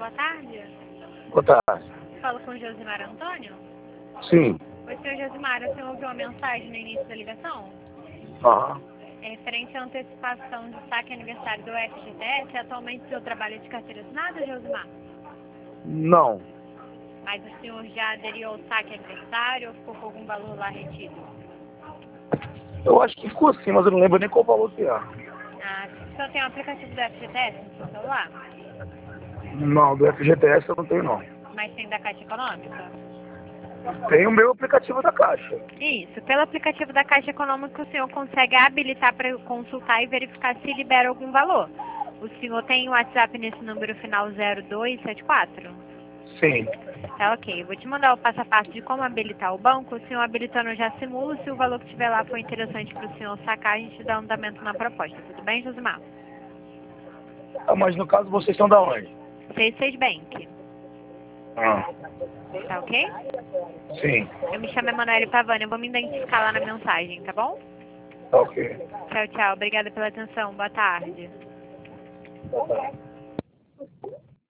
boa tarde. Boa tarde. Falo com o Josimar Antônio. Sim. Oi, senhor Josimar, o senhor ouviu uma mensagem no início da ligação? Aham. É referente à antecipação de saque aniversário do FGTS. Atualmente o senhor trabalha de carteira assinada, Josimar? Não. Mas o senhor já aderiu ao saque aniversário ou ficou com algum valor lá retido? Eu acho que ficou assim, mas eu não lembro nem qual valor que é. Ah, o senhor tem um aplicativo do FGTS no seu celular? Não, do FGTS eu não tenho, não. Mas tem da Caixa Econômica? Tem o meu aplicativo da Caixa. Isso. Pelo aplicativo da Caixa Econômica, o senhor consegue habilitar para consultar e verificar se libera algum valor. O senhor tem o WhatsApp nesse número final 0274? Sim. Tá, ok. Vou te mandar o passo a passo de como habilitar o banco. O senhor habilitando já simula. Se o valor que tiver lá for interessante para o senhor sacar, a gente dá um andamento na proposta. Tudo bem, Josimar? Ah, mas no caso vocês são da onde? C6 Bank. Ah, Tá ok? sim. Eu me chamo Emanuele Pavani. Eu vou me identificar lá na mensagem, tá bom? Tá ok. Tchau, tchau. Obrigada pela atenção. Boa tarde. Boa tarde.